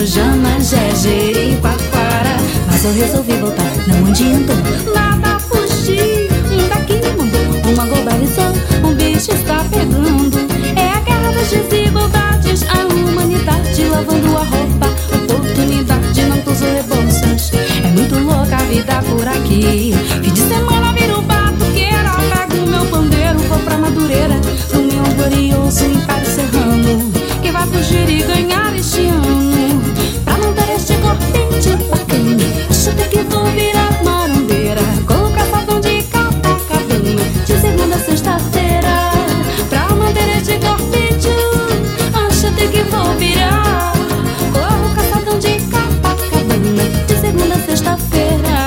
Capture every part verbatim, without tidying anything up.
Jamajé, Jericoacoara. Mas eu resolvi voltar, não adiantou nada fugir. Um daqui me mandou, uma globalizou, um bicho está pegando. É a guerra das desigualdades, a humanidade lavando a roupa. Oportunidade, não tô rebouças. É muito louca a vida por aqui. Fim de semana viro batuqueira, pego meu pandeiro, vou pra Madureira, no meu glorioso Império Serrano, que vai fugir e ganhar este ano. Pra manter este corpinho bacana, acho até que vou virar marambeira, com calçadão de Copacabana, de segunda a sexta-feira. Pra manter este corpinho, acho até que vou virar, com calçadão de Copacabana, de segunda a sexta-feira.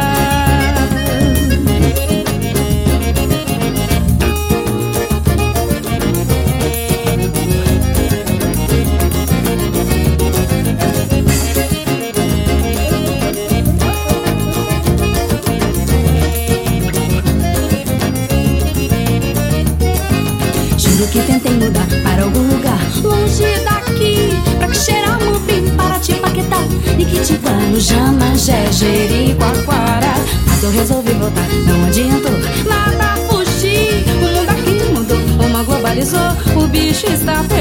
Que tentei mudar para algum lugar longe daqui, pra que cheirar Mupim, Paraty, Paquetá, Niquitibano, Jamajé, Jericoacoara. Mas eu resolvi voltar, não adiantou nada fugir. O mundo aqui mudou, uma globalizou, o bicho está